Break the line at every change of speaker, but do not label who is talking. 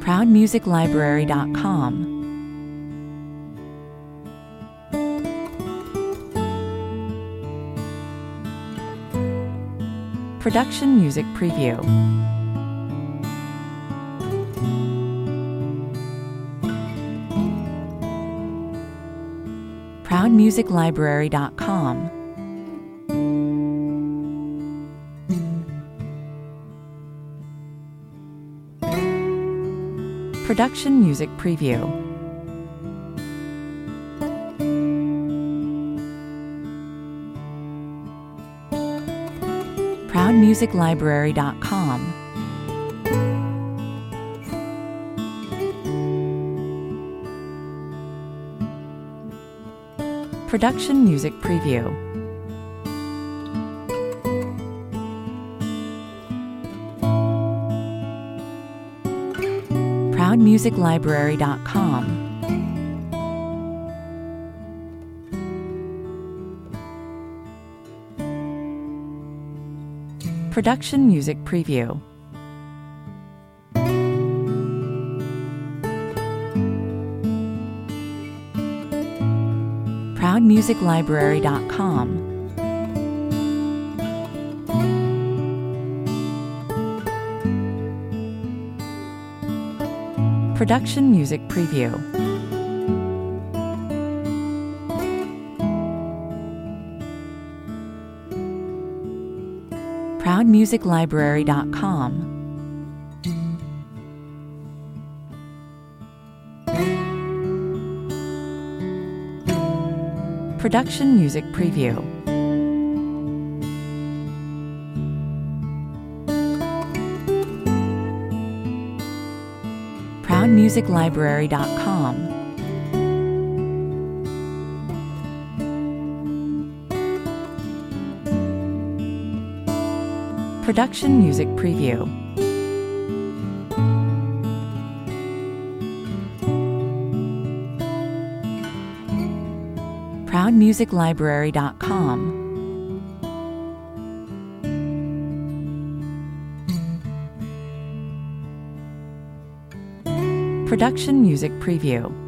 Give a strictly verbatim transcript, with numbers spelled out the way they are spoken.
proud music library dot com. Production Music Preview. proud music library dot com. Production Music Preview. proud music library dot com. Production Music Preview. proud music library dot com. Production Music Preview. proud music library dot com. Production Music Preview. proud music library dot com. Production Music Preview. proud music library dot com. Production Music Preview. proud music library dot com. Production Music Preview.